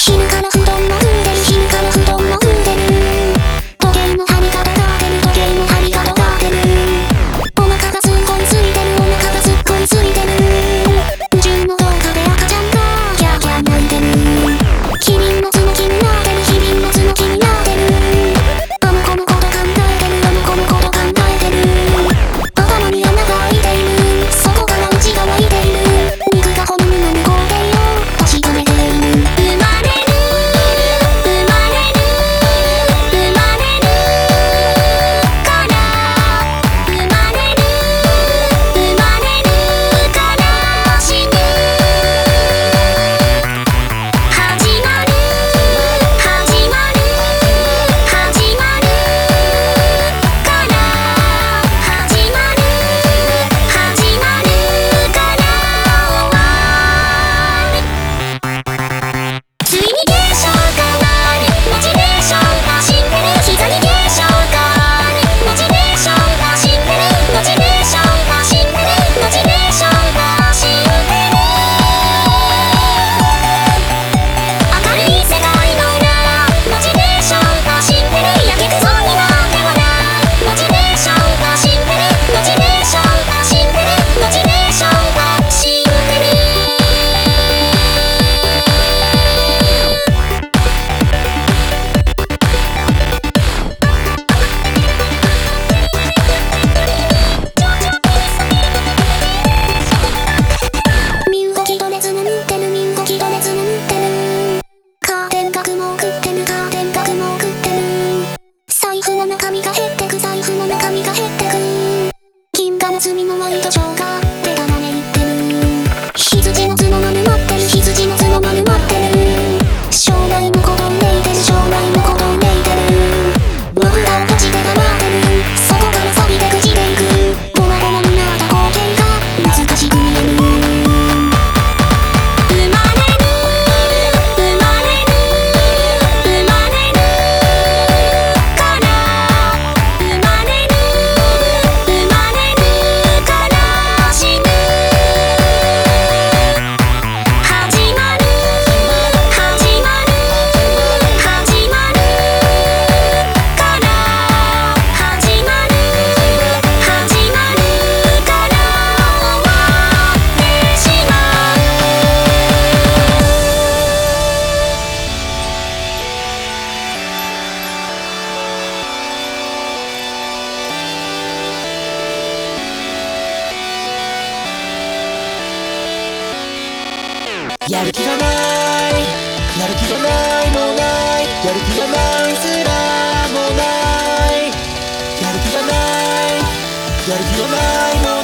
昼から布団も踏んでる、昼から布団も踏んでる。時計の針が尖ってる、時計の針が尖ってる。お腹がすっごいついてる、お腹がすっごいついてる。銃の動画で赤ちゃんがキャーキャー泣いてる。キリンの角気になってる、キリンの角気になってる。あの子のこと考えてる、あの子のこと考えてる。頭に穴が開いている、そこから内が湧いている。肉が骨になる工程を確かめている。生まれる、生まれる、生まれるから生まれる、生まれるから死ぬ。始まる、始まる、始まるから始まる、始まるから終わる。ついに現象がある、モチベーションが死んでる。膝に現象がある、モチベーションが死んでる。モチベーションが死んでる、モチベーションが死んでる。明るい世界の裏、モチベーションが死んでる。やけくそになって笑う、モチベーションが死んでる。モチベーションが死んでる、モチベーションが死んでる。身動き止めず眠ってる、身動き止めず眠ってる。カーテンが雲を食ってる、カーテンが雲を食ってる。財布の中身が減ってく、財布の中身が減ってく。銀河の隅のワイドショーが手がなめいってる。羊の角が沼ってる、羊の角が沼ってる。将来のことをめいてる、将来のことをめいてる。僕らを土地で黙ってる、そこから錆びて朽ちていく。ゴマゴマになった光景が難しく見える。生まれる、生まれる、生まれるから生まれる、生まれるから死ぬ。始まる、始まる、始まるから始まる、始まるから終わってしまう。 やる気がない、やる気がないもない、やる気がないすらもない。やる気がない、やる気がないも